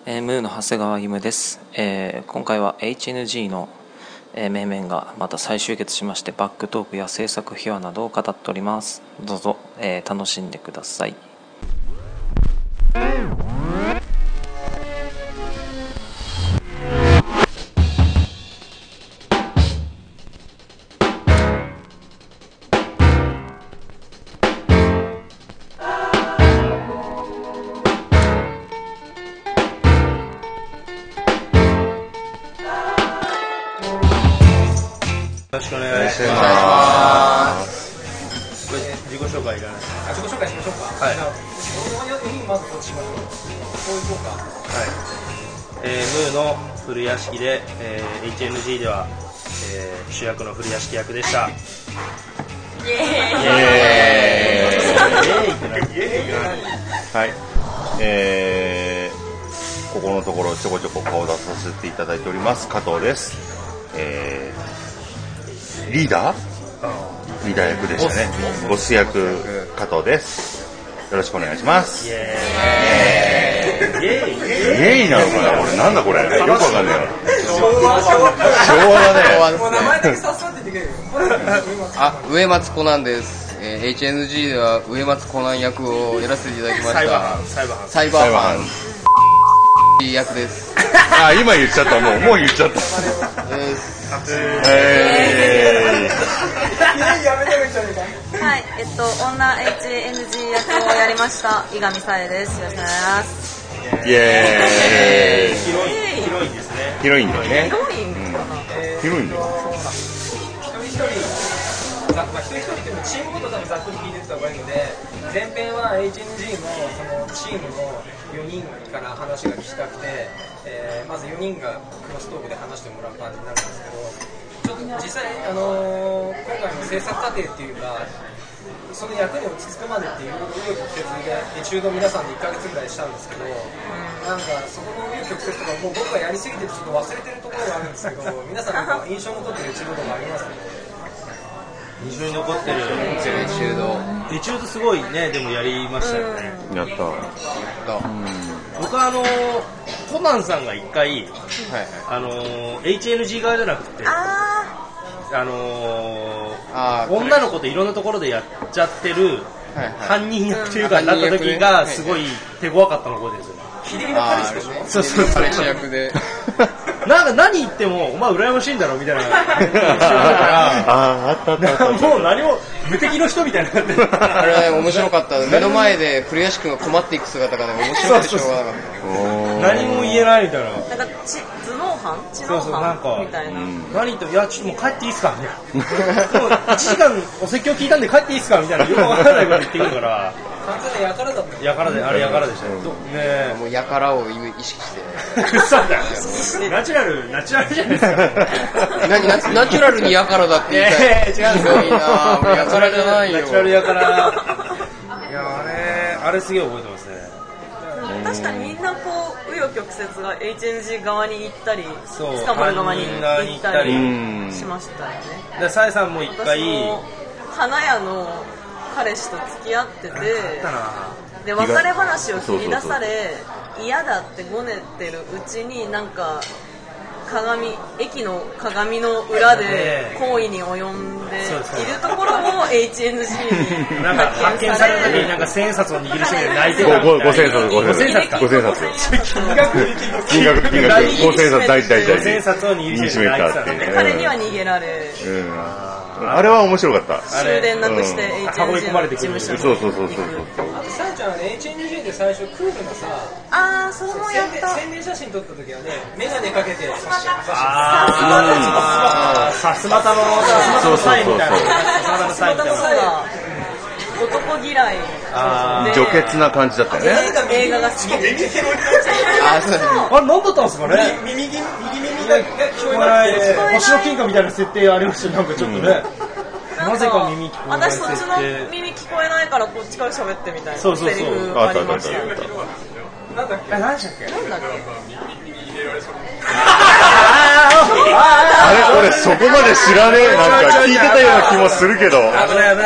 ムーの長谷川歩です。今回は HNG の面々がまた再集結しまして、バックトークや制作秘話などを語っております。どうぞ、楽しんでください。 よろしくお願いします。自己紹介いらない。 自己紹介しましょうか。 はい。 まずこっちしましょう。そういうか。 はい。ムーの古屋敷で、HNG では、主役の古屋敷役でした。 イエーイ。 はい。ここのところちょこちょこ顔出させていただいております加藤です。リーダー役でしたね。ボス役加藤です。よろしくお願いします。イエーイなのかな。俺なんだこれ。よくわかんねえよ。昭和だね。 もう名前だけさっさって言ってくれる。 上松コナンです。HNG では上松コナン役をやらせていただきました。サイバーハン役です。 今言っちゃった。もう言っちゃった。 はい、女 HNG 役をやりました伊上沙恵です。よろしくお願いします。 イエーイ。 ヒロインですね。 ヒロインだよね。 ヒロインかな。 ヒロインだよ。 一人っていうのチームごとざっくり聞いていった方がいいので、前編は HNG のそのチームの4人から話が聞きたくて、まず4人がクロストークで話してもらう感じになるんですけど、ちょっと実際、今回の制作過程っていうか、その役に落ち着くまでっていう紆余曲折でエチュード皆さんで1ヶ月ぐらいしたんですけど、なんかそこの紆余曲折とかもう僕がやりすぎてちょっと忘れてるところがあるんですけど、皆さんなんか印象に残ってるエチュードとかありますか？ 印象に残ってるエチュードすごいね。でもやりましたよね。 やった。 僕はコナンさんが一回、HNG 側じゃなくて女の子といろんなところでやっちゃってる犯人役というかなった時がすごい手強かったの覚えてるんですよね。 秀樹の彼氏でしょ。 そう彼氏役でなんか何言ってもお前羨ましいんだろみたいなあったもう何も無敵の人みたいになってる。 あれ面白かった。目の前で古屋敷君が困っていく姿がね面白くてしょうがなかった。 何も言えないみたいな。 なんか知能犯みたいな。 何言ってもいやちょっともう帰っていいっすかみたいな。もう1時間お説教聞いたんで帰っていいっすかみたいな。よくわからないこと言ってくるから。 完全にやからだった。 やからであれやからでしたね。 もうやからを意識して。 そうだよ。ナチュラルじゃないですか。 ナチュラルにやからだって言いたい。 違う。 すごいな。やからじゃないよ。 ナチュラルやから。いやあれすげえ覚えてますね。 確かにみんなこう紆余曲折が HNG 側に行ったり、捕まる側に行ったりしましたよね。 でサイさんも一回花屋の彼氏と付き合ってて、で別れ話を切り出され嫌だってごねてるうちになんか駅の鏡の裏で行為に及んでいるところも HNG になんか発見された時になんか千円札を握りしめて泣いてた。 五千札金額五千札大五千札を握りしめて泣いてた。 彼には逃げられ、 あれは面白かった。 終電なくして HNG の事務所に。 そう。 あとさえちゃんはね HNG で最初クールのさ、 それもやった。 宣伝写真撮った時はね、メガネかけてさすまたのサインみたいな。 さすまたのサイン。男嫌い。 女傑な感じだったよね。 映画が好きで。 あれ何だったんですかね。 右耳が聞こえない星の金貨みたいな設定ありました。なんかちょっとね。なぜか耳聞こえない私そっちの耳聞こえないからこっちから喋ってみたいなセリフありました。 なんだっけ？ なんだっけ？ あれ俺そこまで知らねえ。なんか聞いてたような気もするけど。 危ない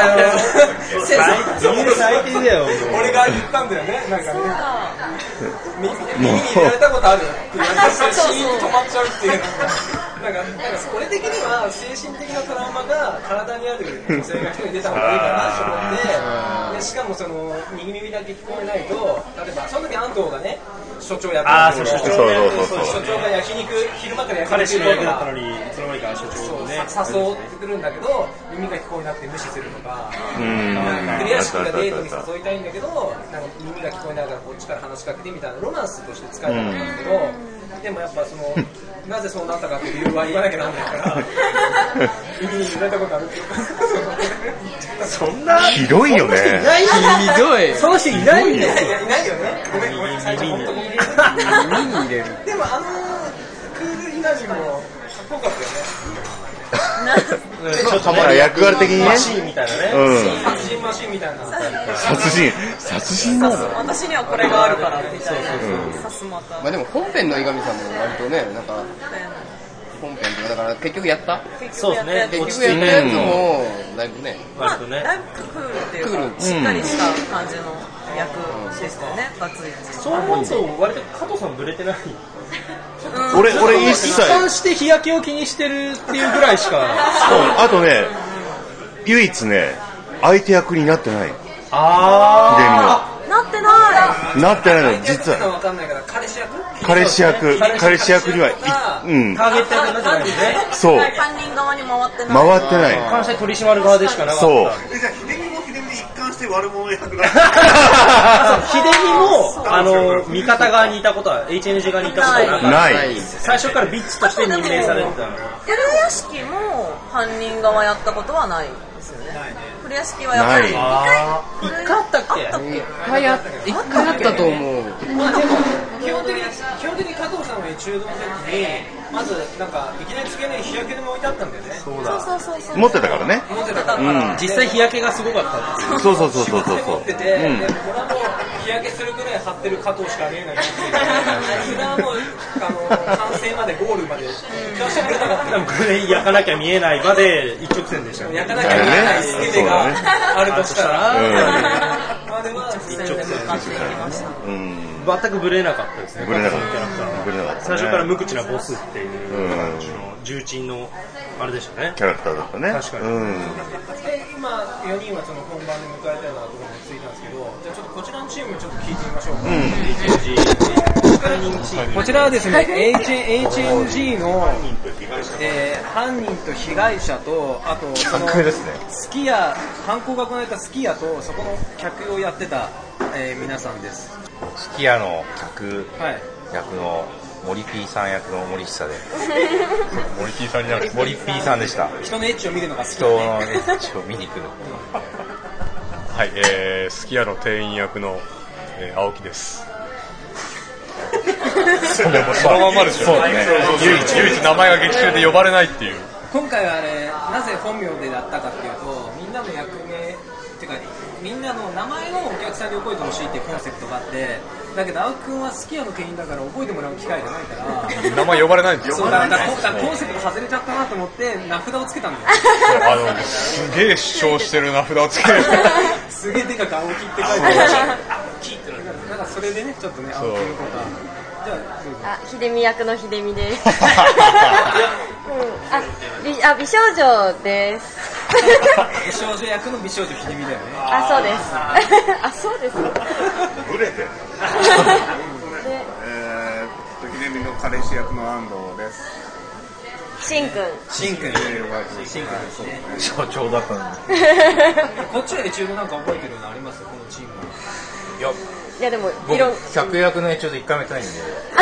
最低だよ。 俺が言ったんだよね。なんかね。耳に入れられたことある。シーンと止まっちゃうっていう。なんか俺的には精神的なトラウマが体にある女性が一人出た方がいいかなと思って、でしかもその右耳だけ聞こえないと、例えばその時安藤がね所長やってるんですけど、所長が焼肉昼間から焼肉彼氏の役だったのにいつの間にか所長をね誘ってくるんだけど耳が聞こえなくて無視するとか、クリアシックがデートに誘いたいんだけどなんか耳が聞こえながらこっちから話しかけてみたいなロマンスとして使えたんだけど、でもやっぱそのなぜそうなったかっていう理由は言わなきゃなんないから耳に入れたことあるってそんなひどいよね。 ひどい。 その人いないんだよ。 いないよね。ごめん最初本当に耳に入れる。 でもクールヒナジもかっこよかったよね。 ちょっと役割的にね。 マシーンみたいなね。 殺人マシーンみたいな。 殺人なの？ 私にはこれがあるからみたいな。さすまた。 まあでも本編の江上さんも割とね、なんか本編とかだから結局やった？ そうですね。 結局やったやつもだいぶね。 まあだいぶクールっていうかしっかりした感じの役でしたよね。バツイチ。 そう思うと割と加藤さんブレてない。 俺一切一貫して日焼けを気にしてるっていうぐらいしか。 あとね唯一ね相手役になってない。 なってない。 なってないの実は。 わかんないから彼氏役にはターゲット役になってないんですね。 そう。 犯人側に回ってない。 回ってない。 関西取締る側でしかなかった。 そう。 じゃあ秀美も秀美で一貫して悪者役だ。 秀美も味方側にいたことは HNG 側にいたことはなかった。 ない。 最初からビッチとして任命されてた。 古屋敷も犯人側やったことはないですよね。古屋敷はやっぱり一回あったっけ？ 一回あったと思う。 まあでも基本的に加藤さんは中道の時にまずなんかいきなりつけない日焼けでも置いてあったんだよね。 そうだ。 そう持ってたからね。 持ってたから。 実際日焼けがすごかったっていう。 そう。 持ってて、でこれはもう日焼けするぐらい張ってる加藤しか見えないっていう。それはもう完成までゴールまで行かせてくれなかった。 でもこれ焼かなきゃ見えない場で一直線でしたよね。 焼かなきゃ見えないスケベがあるとしたら、までは一直線で向かっていきました。 全くブレなかったですね。 ブレなかった。 キャラクター。最初から無口なボスっていう感じの重鎮のあれでしたね。 キャラクターだったね。 確かに。 で今4人はその本番で迎えたようなところについたんですけど、じゃあちょっとこちらのチームちょっと聞いてみましょうか。こちらはですね、HNG の犯人と被害者と、あとそのすき家、犯行が行われたすき家とそこの客をやってた皆さんです。 すき家の客役の森 P さん役の森久で森 P さんになる森 P さんでした。 人のエッチを見るのが好き、 人のエッチを見に来るはい、すき家の店員役の、青木です。そのままですよね。唯一名前が劇中で呼ばれないっていう。 今回はなぜ本名でやったかっていうと、みんなの役名っていうかみんなの名前をお客さんに覚えてほしいっていうコンセプトがあって、だけど青木くんはすき家の店員だから覚えてもらう機会がないから名前呼ばれないんですよ。 そうだからコンセプト外れちゃったなと思って名札をつけたんだよ。 すげえ主張してる名札をつける。 すげえでかく青木って書いてある。青木ってなんかそれでねちょっとね青木のことは。じゃあ、秀美役の秀美です。美少女です。 美少女役の美少女秀美だよね。 あ、そうです。あ、そうです。 ブレてる。 秀美の彼氏役の安藤です。 しんくん。 しんくんですね。 所長だったのに。 こっちらで中途なんか覚えてるのありますこのチームは。 いやでも僕客役の延長で1回もやってないんで。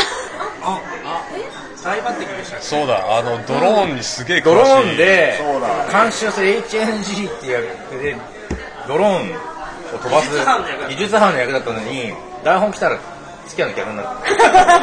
大抜擢でした。 そうだ、ドローンにすげえ詳しい。 ドローンで監視をする HNG っていう役でドローンを飛ばす技術班の役だったのに台本来たら付き合うの逆になった。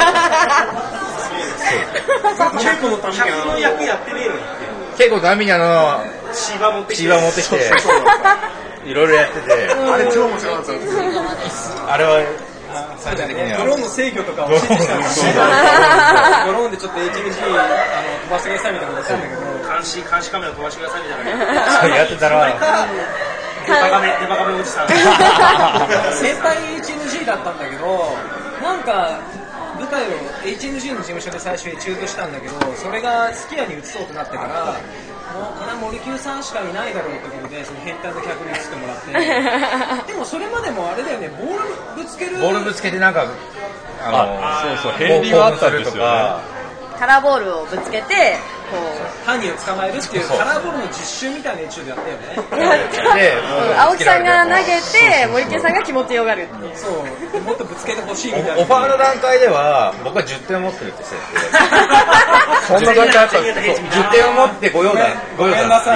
客の役やってねえのに。 結構ダミに芝持ってきてきていろいろやってて、 あれ超面白かったです。 あれは最終的にはドローンの制御とかを指示したんですよ。ドローンでちょっと HMG 飛ばしてくださいみたいなことしたんだけど、 監視カメラ飛ばしてくださいみたいな。 そうやってたらデバガメおじさん。 先輩 HMG だったんだけど、なんか舞台を HMG の事務所で最初エチュードしたんだけど、それがスキヤに移そうとなってから、もうこれは森久さんしかいないだろうってことで、その変態の客に移ってもらって、でもそれまでもあれだよね、ボールぶつけてなんかそうヘンリーがあったんですよね。 カラーボールをぶつけてこう犯人を捕まえるっていうカラーボールの実習みたいなエチュードやったよね。 で青木さんが投げて森木さんが気持ちよがるっていう。 そうもっとぶつけてほしいみたいな。 オファーの段階では僕は10点持ってるって設定でそんな段階あったんですけど、10点を持ってご用だって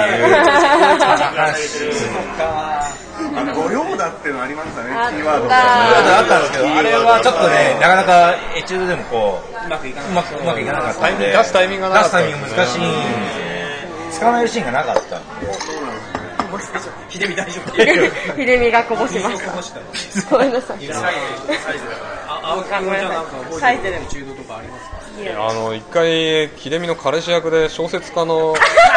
いうご用だっていうのありましたね、キーワードあったんですけど、あれはちょっとね、なかなかエチュードでもこううまくいかなかったんで、 出すタイミングが難しい、捕まえるシーンがなかった秀美大丈夫。 秀美がこぼしました。ごめんなさい。 青木さんはじゃあなんか覚えてるエチュードとかありますか？ 一回秀美の彼氏役で小説家の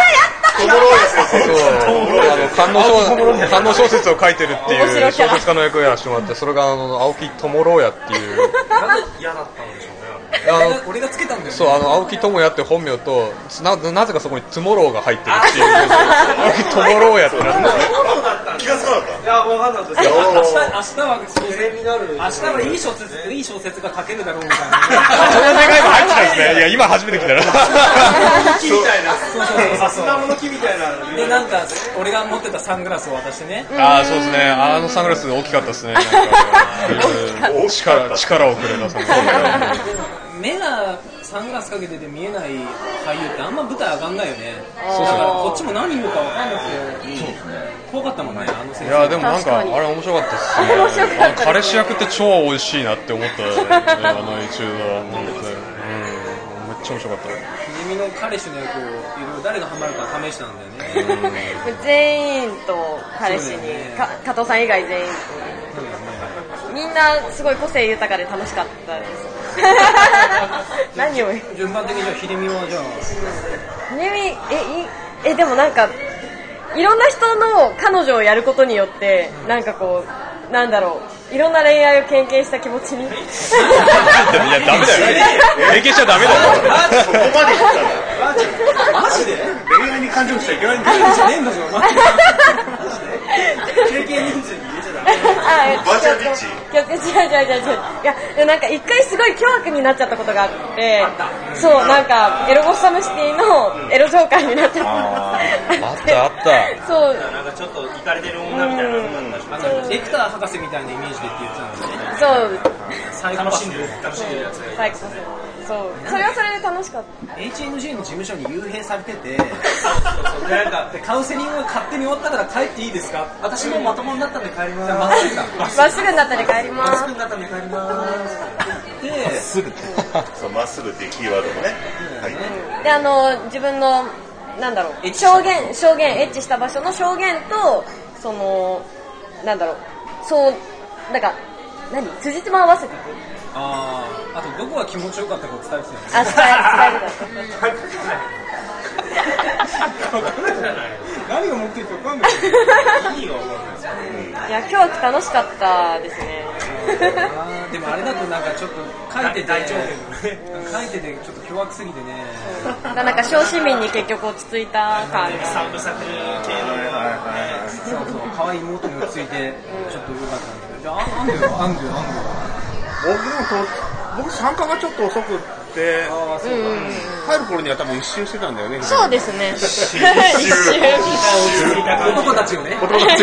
官能小説を書いてるっていう小説家の役をやらせてもらって、それが青木智郎也っていう。 嫌だったんでしょうね。 俺がつけたんだよね。 そう青木智也って本名となぜかそこにトゥモローが入ってるっていう青木智郎也ってなって気がつかなかった。 いや分かんなかったですよ。 明日はいい小説が書けるだろうみたいな。 その願いも入ってたんですね。いや今初めて聞いたら。 木みたいな。さすがの木みたいな。 でなんか俺が持ってたサングラスを渡してね。 そうですね。サングラス大きかったですね。力をくれたサングラス。 目がサングラスかけてて見えない俳優ってあんま舞台上がんないよね。だからこっちも何言うか分かんなくて怖かったもんね、あの先生。 いやでもなんかあれ面白かったですね。彼氏役って超美味しいなって思ったエチュードはめっちゃ面白かった。 秀美の彼氏の役をいろいろ誰がハマるか試したんだよね。 全員と彼氏に、加藤さん以外全員と、みんなすごい個性豊かで楽しかったです。何を順番的にじゃあ秀美はじゃあ秀美でもなんかいろんな人の彼女をやることによってなんかこうなんだろういろんな恋愛を経験した気持ちにいやダメだよ経験しちゃダメだよそこまで言ったマジで恋愛に感情しちゃいけないんだよ経験人数に入れちゃダメ。 バーチャルビッチいやなんか一回すごい凶悪になっちゃったことがあってそうなんかエロゴッサムシティのエロ上官になっちゃったあったそうなんかちょっとイカれてる女みたいなエクター博士みたいなイメージでって言ってたんですね。 そう楽しんでるやつがそうそれはそれで楽しかった。 HMG の事務所に幽閉されててなんかカウンセリングが勝手に終わったから帰っていいですか、私もまともになったんで帰ります。 まっすぐになったんで帰ります。 まっすぐになったんで帰りますでまっすぐっていうキーワードもね、 で自分のなんだろう証言エッチした場所の証言とそのなんだろうそうなんか辻褄合わせていく。 あとどこが気持ちよかったかを伝えてたよね。 伝える何が持ってるか分かんない意味が分かんないですよね。 いや凶悪楽しかったですね。 でもあれだとなんかちょっと書いててちょっと凶悪すぎてねなんか小市民に結局落ち着いた感じ。 三部作系のそう可愛い妹に落ち着いてちょっと良かったんですけど、じゃあアンドゥ僕参加がちょっと遅くって入る頃には多分一周してたんだよね。 そうですね一周男たちをね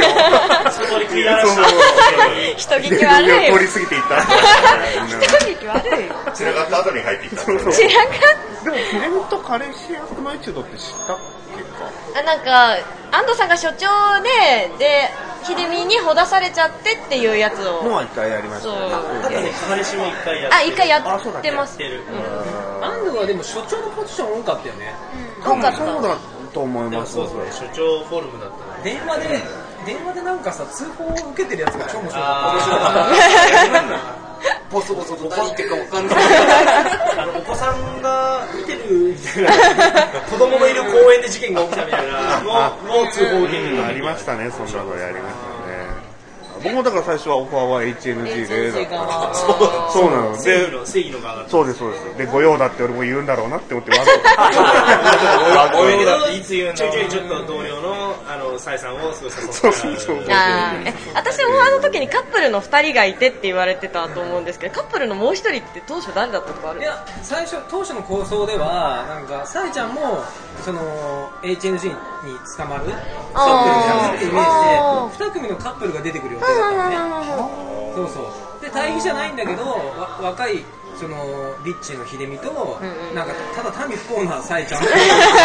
人聞き悪い通り過ぎていった人聞き悪い散らかった後に入っていった散らかっでもヒレミと彼氏役のエチュードって知ったっけか。 なんか安藤さんが所長で秀美にほだされちゃってっていうやつをもう一回やりましたね。 だってね彼氏も一回やって一回やってます。 安藤はでも所長のポジション多かったよね。 多かったそうだと思います。 そうですね、所長フォルムだったね。 電話でなんかさ通報を受けてるやつが超面白かった。 ボソボソと何言ってるか分かんないお子さんが見てるみたいな子供のいる公園で事件が起きたみたいなの通報を受けるありましたね、そんなのやりましたね。僕もだから最初はオファーは HNG でそうなので、 正義の側だった。 そうですそうです。で御用だって俺も言うんだろうなって思ってわご用だっていつ言うの。ちょいちょっと同僚のサイさんをすごい誘って。 私オファーの時にカップルの2人がいてって言われてたと思うんですけど、カップルのもう1人って当初誰だったとかある？ いや当初の構想ではなんかサイちゃんもその HNG に捕まるカップルをやるってイメージで2組のカップルが出てくる予定だったのね。そうそうで対比じゃないんだけど若いそのリッチの秀美と、なんかただ単に不幸なサイちゃんか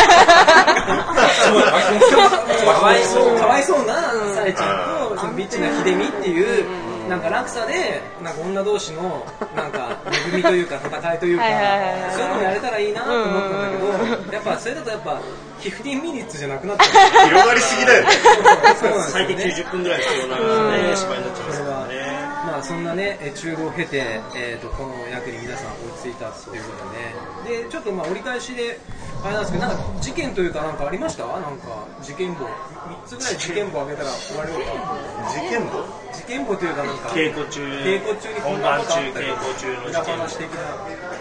わいそうなサイちゃんとそのリッチな秀美っていうなんか落差でなんか女同士のなんか恵みというか戦いというかそういうのやれたらいいなと思ったんだけど、やっぱそれだとやっぱ15ミニッツじゃなくなって広がりすぎだよね。 最低90分ぐらい必要な失敗になっちゃいますからね。 まあそんなね中道を経て、この役に皆さん追いついたということで、ちょっとまあ折り返しであれなんですけど、なんか事件というかなんかありました？なんか事件簿3つぐらい事件簿あげたら終わりようか。事件簿というかなんか稽古中に本番中稽古中の事件簿的な。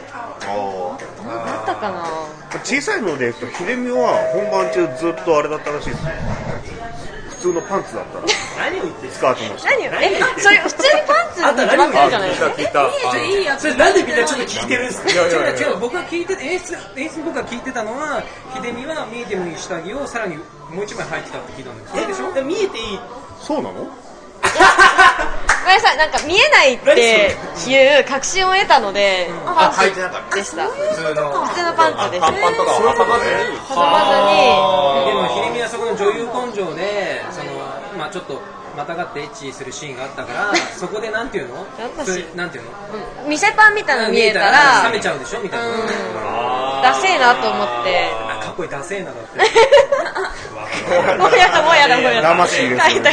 あったかな。 小さいので秀美は本番中ずっとあれだったらしいですね。普通のパンツだったら何を言ってるスカートの下。 何をそれ普通にパンツに決まってるじゃないですか。 聞いた。 いいやつ。それなんでみんなちょっと聞いてるんですか？違う僕が聞いてて演出僕が聞いてたのは秀美は見えてもいい下着をさらにもう一枚履いてたって聞いたんですよ。でしょ？ 見えていい。 そうなの？ ごめんなさい、なんか見えないっていう確信を得たので、パンツ履いてなかったでした。 普通のパンツでした。 短パンとかは挟まずに。 でも秀美はそこの女優根性でそのまあちょっとまたがってエッチするシーンがあったからそこでなんていうの？なんていうの？ 見せパンみたいなの見えたら冷めちゃうでしょみたいな。 ダセーなと思って。 かっこいいダセーなだって。 もうやだ。 魂です。 ダセー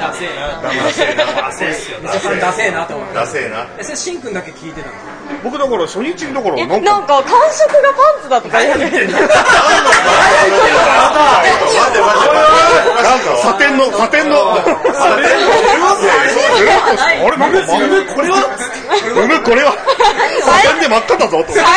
なと思って。 ダセーな。 それシンくんだけ聞いてたの？ 僕だから初日のところなんか感触がパンツだとか言われてる。なんかサテンのあれなんでこれはサテンで真っ赤だぞと。 最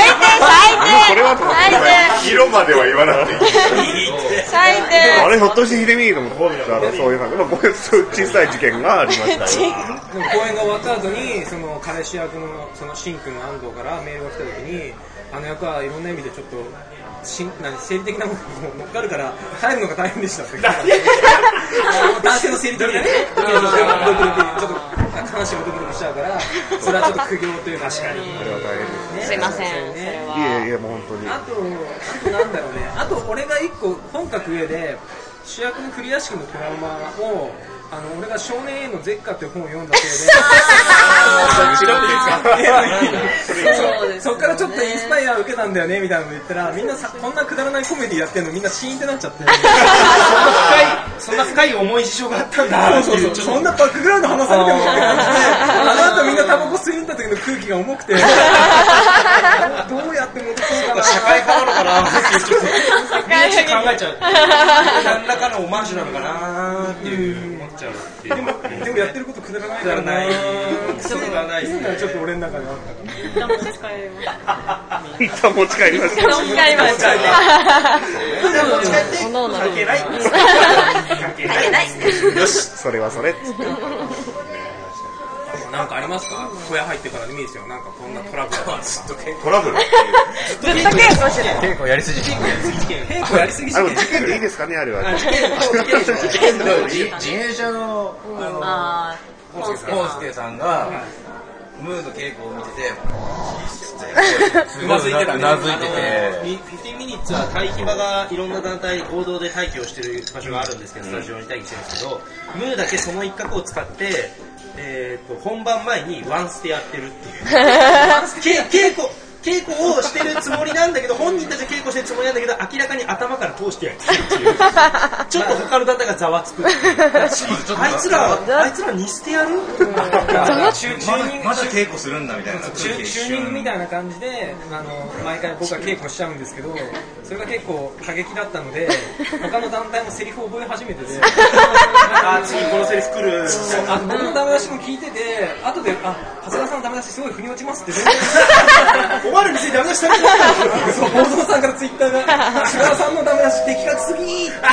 低。 色までは言わなくていい。 最低。 あれひょっとして秀美と思ってそういう感じ。まあこういう小さい事件がありましたよ。 でも公演が終わった後にその彼氏役のそのシンくんの安藤からメールが来た時にあの役はいろんな意味でちょっと生理的なものが乗っかるから帰るのが大変でしたって男性の生理的なねちょっと悲しいドキドキしちゃうからそれはちょっと苦行というか確かにそれは大変です。 すいません、それは。 いえもう本当に。 あとなんだろうね。あと俺が一個本格上で主役の栗屋敷のトラウマを俺が少年 A のゼッカっていう本を読んだせいでそっからちょっとインスパイアを受けたんだよねみたいなの言ったらみんなこんなくだらないコメディやってんのみんなシーンってなっちゃってそんな深い重い事情があったんだ。 そんなバックグラウンド話されてもって感じであの後みんなタバコ吸いに行った時の空気が重くてどうやって戻そうかな社会変わるかなってちょっと考えちゃう。何らかのオマージュなのかなっていう思っちゃう。 でもやってることくだらないからな。 くだらないですね。 ちょっと俺の中であったから。 一旦持ち帰りました。 持ち帰りました。 関係ない。 よし、それはそれ。 なんかありますか？小屋入ってからでもいいですよ。なんかこんなトラブルがトラブル？ ずっと稽古してる。 稽古やりすぎ。 稽古やりすぎ。 事件でいいですかねあれは。 自転車のポンスケさんがムーの稽古を見ててうなずいてて 15ミニッツは待機場がいろんな団体合同で待機をしてる場所があるんですけど、スタジオに待機してるんですけど、ムーだけその一角を使って本番前にワンステやってるっていう稽稽古をしてるつもりなんだけど、本人たちは稽古してるつもりなんだけど、明らかに頭から通してやってるっていうちょっと他の団体がざわつくあいつらにしてやるまだ稽古するんだみたいなチューニングみたいな感じで毎回僕は稽古しちゃうんですけど、それが結構過激だったので他の団体もセリフを覚え始めてて次このセリフ来る僕のダメ出しも聞いてて、後で長谷川さんのダメ出しすごい腑に落ちますって全然お前らについてダメ出しされてないそう報道さんからツイッターが菅原さんのダメ出し的確すぎーって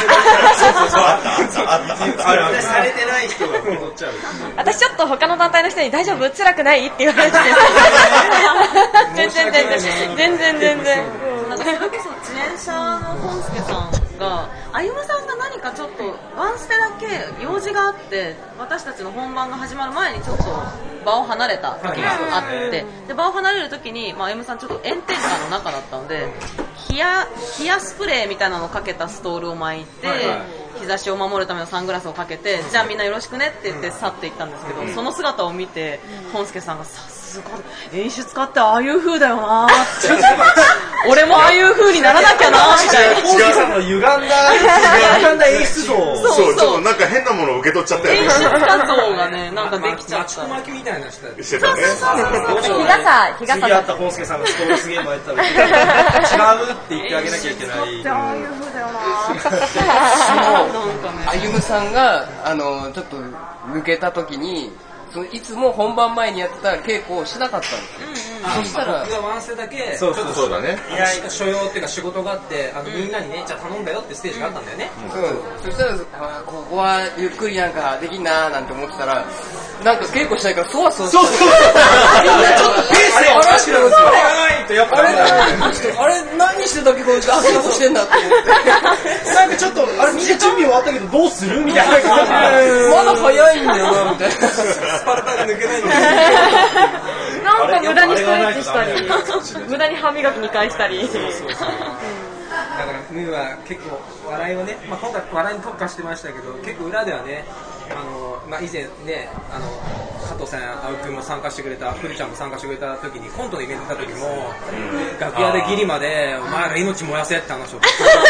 あったされてない人が戻っちゃう私ちょっと他の団体の人に大丈夫辛くないって言われて全然なんかそれこそ遅延者の本助さんが歩夢さんが何かちょっとワンステだけ用事があって私たちの本番が始まる前にちょっと場を離れた時があってで場を離れる時に歩夢さんちょっと炎天下の中だったので冷やスプレーみたいなのをかけたストールを巻いて日差しを守るためのサングラスをかけてじゃあみんなよろしくねって言って去っていったんですけどその姿を見て本助さんがさすが演出家ってああいう風だよなって俺もああいう風にならなきゃなみたいな本助さんの歪んだ演出像そうちょっとなんか変なものを受け取っちゃったよね演出家像がねなんかできちゃったマチコマキみたいな人してたね日傘次会った本助さんがストールすげえ巻いてたら違うって言ってあげなきゃいけないああいう風だよな歩夢さんがちょっと抜けた時にいつも本番前にやってた稽古をしなかったんですよ。そしたら僕がワンステだけそうだね所用っていうか仕事があってみんなにねじゃあ頼んだよってステージがあったんだよね、 そしたらここはゆっくりなんかできんなーなんて思ってたらなんか稽古したいからそわそわしてみんなちょっとペースがおかしくなるんですよあれ何してたっけこいつあそんなことしてんだって思ってなんかちょっとあれみんな準備終わったけどどうするみたいな感じまだ早いんだよなみたいなスパルタが抜けないんだなんか無駄にストレッチしたり無駄に歯磨き2回したりだからムーは結構笑いをね、今回笑いに特化してましたけど結構裏ではね以前ね加藤さん青木君も参加してくれた古ちゃんも参加してくれた時にコントのイベント行った時も楽屋でギリまでお前ら命燃やせって話を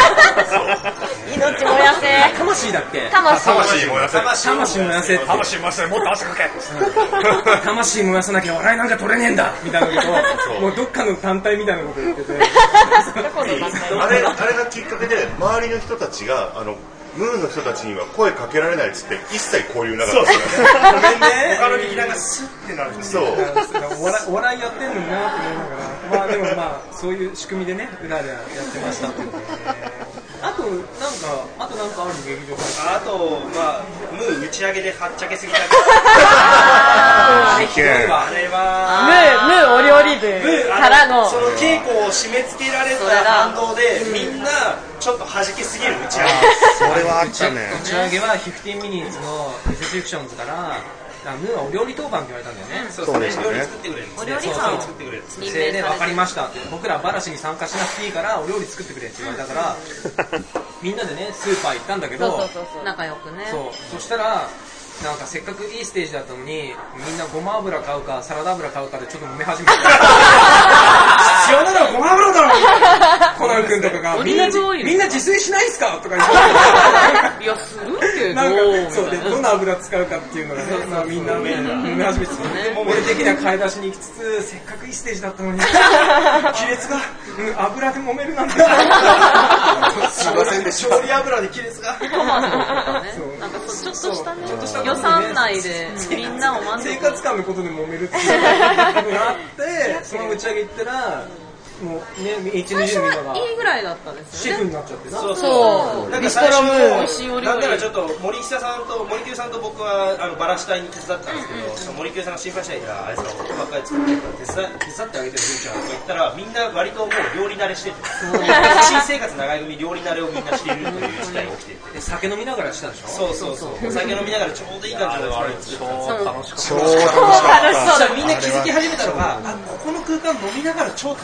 命燃やせ魂だっけ魂燃やせって魂燃やせもっと汗かけ魂燃やさなきゃ笑いなんか取れねえんだみたいなことをもうどっかの単体みたいなこと言っててあれがきっかけで周りの人たちがムーの人たちには声かけられないっつって一切交流なかったごめんね他の劇団がスッてなるそうお笑いやってんのになって思いながらでもそういう仕組みでね裏でやってましたっていうあとなんかある劇場あとムー打ち上げではっちゃけすぎたあれはムーお料理部からのその稽古を締め付けられた反動でみんなちょっと弾けすぎる打ち上げそれはあったね打ち上げは15ミニッツのミセスフィクションズからムーはお料理当番って言われたんだよねそうですね料理作ってくれるお料理班を作ってくれるで分かりましたって僕らバラシに参加しなくていいからお料理作ってくれって言われたからみんなでねスーパー行ったんだけど仲良くねそしたらなんかせっかくいいステージだったのにみんなごま油買うかサラダ油買うかでちょっと揉め始めた必要なのはごま油だろコナン君とかがみんな自炊しないんすかとか言っていやするけどなんかそうでどんな油使うかっていうのがねみんな揉め始めて俺的には買い出しに行きつつせっかくいいステージだったのに亀裂が油で揉めるなんてすいませんでした調理油で亀裂がなんかちょっとしたね予算内でみんなを満足生活感のことで揉めるっていうのがあってその打ち上げ行ったらもうね H20 最初みんながはいいぐらいだったんですシェよねフになっちゃってそうなんか最初美味しいお料理なんならちょっと森久さんと森久さんと僕はバラシ隊に手伝ったんですけど森久さんが心配したらあいつら音ばっかり作ってるから手伝ってあげてるじゃんとか言ったらみんな割ともう料理慣れしてて新生活長い組料理慣れをみんなしているという事態が起きてて酒飲みながらしたでしょそうお酒飲みながらちょうどいい感じの超楽しかったそしたらみんな気づき始めたのがここの空間飲みながら超楽しい空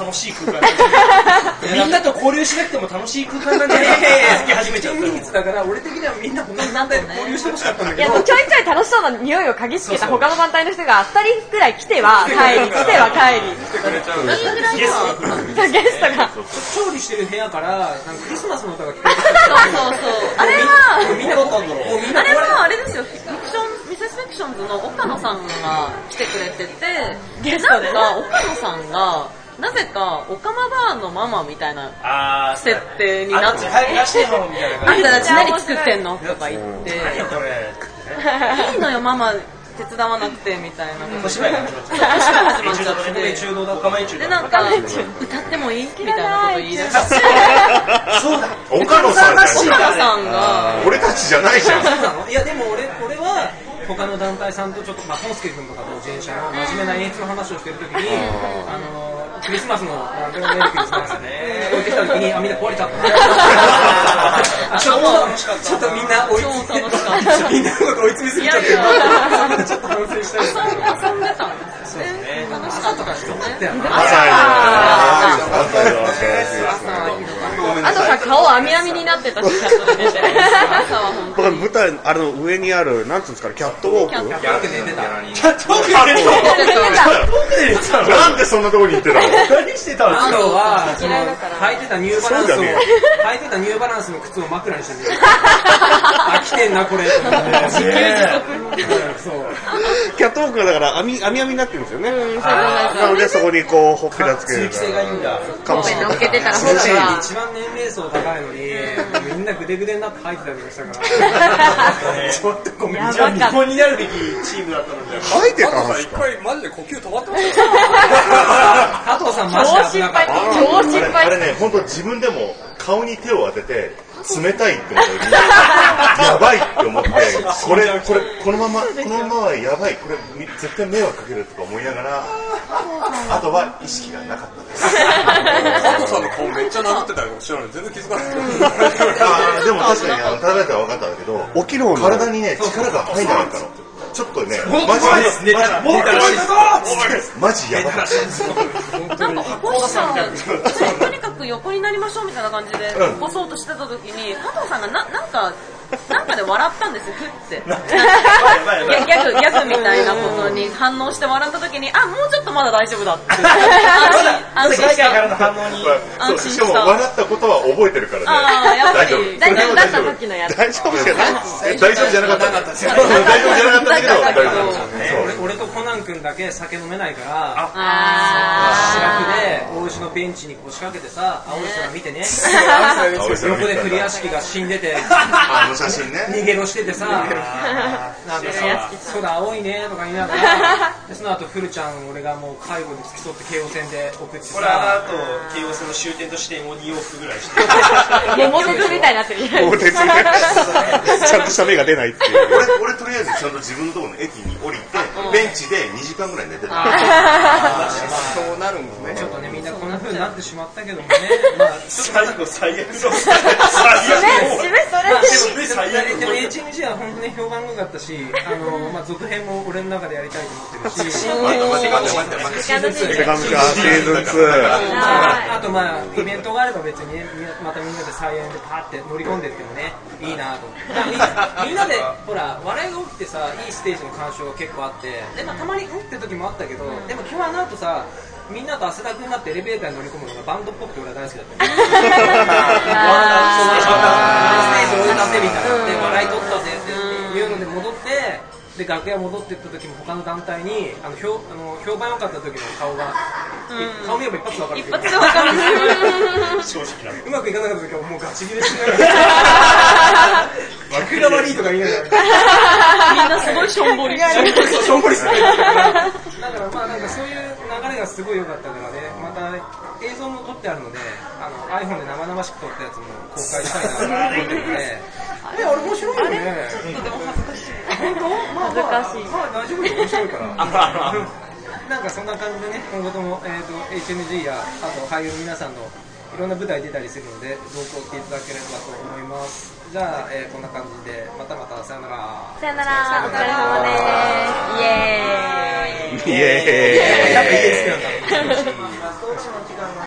空間みんなと交流しなくても楽しい空間なんじゃないって始めちゃっただから俺的にはみんな他の団体で交流してほしかったんだけど、 ちょいちょい楽しそうな匂いを嗅ぎつけた他の団体の人が2人くらい来ては帰り、来ては帰り。 ゲストゲストが。 調理してる部屋からなんかクリスマスの歌が聞こえてきた。 そうあれはみんなだったんだろう。 あれはあれですよ、ミセスフィクションズの岡野さんが来てくれてて、 ゲストでなんか岡野さんがなぜかオカマバーのママみたいな設定になってて、あんたたち何作ってんのとか言って、いいのよママ手伝わなくてみたいなこと芝居が始まっちゃって、 でなんか歌ってもいいみたいなこと言い出して、 そうだ、岡野さんが俺たちじゃないじゃん。 そうなの？いやでも俺は他の団体さんとちょっとポンスケ君とかと前者の真面目な演出の話をしてるときに、クリスマスのなんとかメリークリスマスね置いてきたときにみんな壊れちゃった。ちょっとみんな追い詰めみんなのこと追い詰めすぎちゃってちょっと反省したり遊んでたんですね。楽しかったですよね。 あとさ、顔網網になってたし、 舞台上にあるなんつうんですかね、キャットウォーク。 キャットウォークで寝てた。 キャットウォークで寝てた。 なんでそんなとこに行ってたの？ 何してたの？ あとは履いてたニューバランスの靴を枕にして寝てた。飽きてんなこれ。 キャットウォークがだから網になってるんですよね。なのでそこにこうほっぺたつける。 通気性がいいんだ。 ほっぺ乗っけてたらほっぺが一番年齢層高いのにみんなグデグデになって入ってたりとかしたからちょっとごめん、 日本になるべきチームだったのに入ってたんですか？ 一回マジで呼吸止まってましたよ。 加藤さんマジで危なかった。 超心配。 あれね、本当自分でも顔に手を当てて冷たいって思ってやばいって思って、このままはやばい、これ絶対迷惑かけるとか思いながら、あとは意識がなかったです。 加藤さんの顔めっちゃ殴ってたよ。知らない、全然気づかなかった。 でも確かに食べたら分かったんだけど、体にね力が入らなかったの。ちょっとね、マジやばかった。 なんか起こしたとにかく横になりましょうみたいな感じで起こそうとしてた時に加藤さんがなんかで笑ったんですよ、ふってギャグみたいなことに反応して笑った時に、あ、もうちょっとまだ大丈夫だって安心した。安心した。 しかも笑ったことは覚えてるからね。 やっぱり大丈夫だった時のやつ。 大丈夫じゃなかった大丈夫じゃなかったけど、 俺とコナン君だけ酒飲めないからシラフで大牛のベンチに腰掛けてさ、青い空見てね、横で栗屋敷が死んでて写真ね、 逃げろしててさ、なんかさ、空青いねとか言いながら、でその後フルちゃん俺がもう介護に付き添って京王線で送ってさ、 これあと京王線の終点としても2往復ぐらいして桃鉄みたいになってる。 桃鉄みたいな。ちゃんとした目が出ないっていう。 俺とりあえずちゃんと自分のところの駅に降りてベンチで2時間ぐらい寝てた。 そうなるんですね。 ちょっとね、みんなこんな風になってしまったけどもね、 最後最悪のでも HMG は本当に評判良かったし、続編も俺の中でやりたいと思ってるし、 セカンドシーズン2。 あとイベントがあれば別にね、またみんなで菜園でパーって乗り込んでってもね、いいなと思って。みんなでほら笑いが起きてさ、いいステージの鑑賞が結構あって、でたまにって時もあったけど、でも今日あの後さ、みんなと汗だくになってエレベーターに乗り込むのがバンドっぽくて俺は大好きだった。ステージ追い出せみたいなで笑い取ったぜっていうので戻って、で楽屋戻ってった時も他の団体に評判良かった時の顔が、顔見れば一発で分かる。 一発で分かる。 正直な。 うまくいかなかった時はもうガチギレしながら客が悪いとか言いながらみんなすごいしょんぼりしょんぼりするだからなんかそういう流れがすごい良かったからね、また映像も撮ってあるのでiPhone で生々しく撮ったやつも公開したいなと思ってるので、あれ面白いよね。 とても恥ずかしい。 本当？ 恥ずかしい。 大丈夫よ、面白いからなんかそんな感じでね、今後とも、HMG やあと俳優の皆さんのいろんな舞台出たりするので同行していただければと思います。じゃあ、こんな感じでまたさよなら。 さよなら。お疲れ様です。イエーイ。 イエーイ。 やっぱイエーイ好きなんだ。